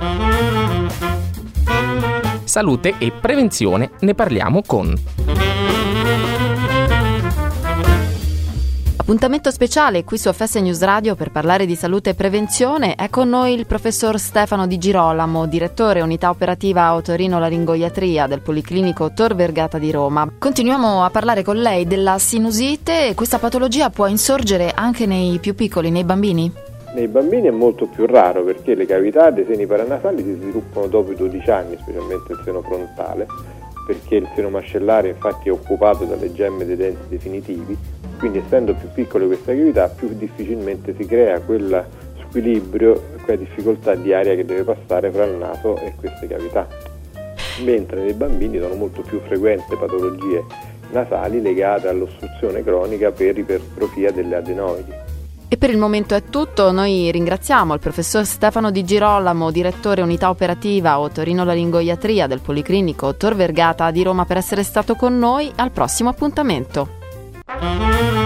Salute e prevenzione, ne parliamo con... Appuntamento speciale qui su FS News Radio per parlare di salute e prevenzione. È con noi il professor Stefano Di Girolamo, direttore unità operativa otorinolaringoiatria del Policlinico Tor Vergata di Roma. Continuiamo a parlare con lei della sinusite. Questa patologia può insorgere anche nei più piccoli, nei bambini? Nei bambini è molto più raro perché le cavità dei seni paranasali si sviluppano dopo i 12 anni, specialmente il seno frontale, perché il seno mascellare infatti è occupato dalle gemme dei denti definitivi. Quindi essendo più piccole queste cavità più difficilmente si crea quel squilibrio, quella difficoltà di aria che deve passare fra il naso e queste cavità. Mentre nei bambini sono molto più frequenti patologie nasali legate all'ostruzione cronica per ipertrofia delle adenoidi. E per il momento è tutto. Noi ringraziamo il professor Stefano Di Girolamo, direttore unità operativa otorinolaringoiatria del Policlinico Tor Vergata di Roma, per essere stato con noi. Al prossimo appuntamento.